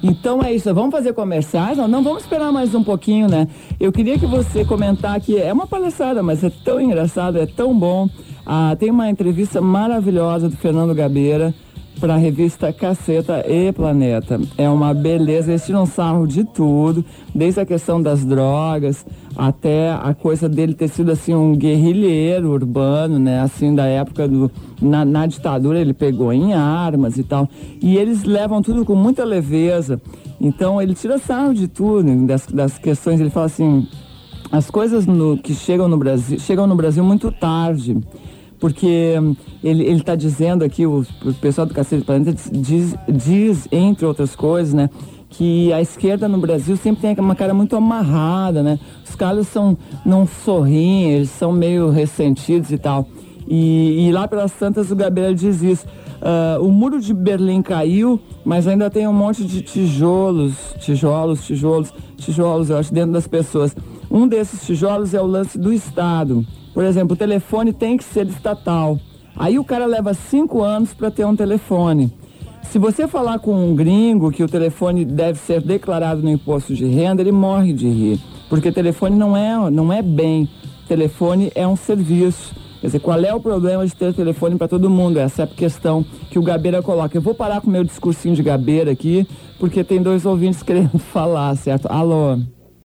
Então é isso, vamos fazer comerciais? Não, vamos esperar mais um pouquinho, né? Eu queria que você comentar que é uma palhaçada, mas é tão engraçado, é tão bom. Tem uma entrevista maravilhosa do Fernando Gabeira para a revista Caceta e Planeta. É uma beleza, eles tiram sarro de tudo, desde a questão das drogas até a coisa dele ter sido assim um guerrilheiro urbano, né? Assim, da época na ditadura ele pegou em armas e tal. E eles levam tudo com muita leveza. Então ele tira sarro de tudo, das questões. Ele fala assim, as coisas que chegam no Brasil muito tarde. Porque ele está dizendo aqui, o pessoal do Cacete do Planeta diz, entre outras coisas, né, que a esquerda no Brasil sempre tem uma cara muito amarrada, né? Os caras não sorriem, eles são meio ressentidos e tal. E lá pelas tantas o Gabriel diz isso. O muro de Berlim caiu, mas ainda tem um monte de tijolos, eu acho, dentro das pessoas. Um desses tijolos é o lance do Estado. Por exemplo, o telefone tem que ser estatal. Aí o cara leva 5 anos para ter um telefone. Se você falar com um gringo que o telefone deve ser declarado no imposto de renda, ele morre de rir. Porque telefone não é bem. Telefone é um serviço. Quer dizer, qual é o problema de ter telefone para todo mundo? Essa é a questão que o Gabeira coloca. Eu vou parar com o meu discursinho de Gabeira aqui, porque tem 2 ouvintes querendo falar, certo? Alô?